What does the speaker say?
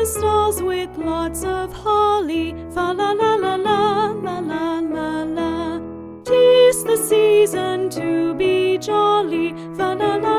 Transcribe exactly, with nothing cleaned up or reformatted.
the stalls with lots of holly. Fa la la la la la la la la. 'Tis the season to be jolly. Fa la la.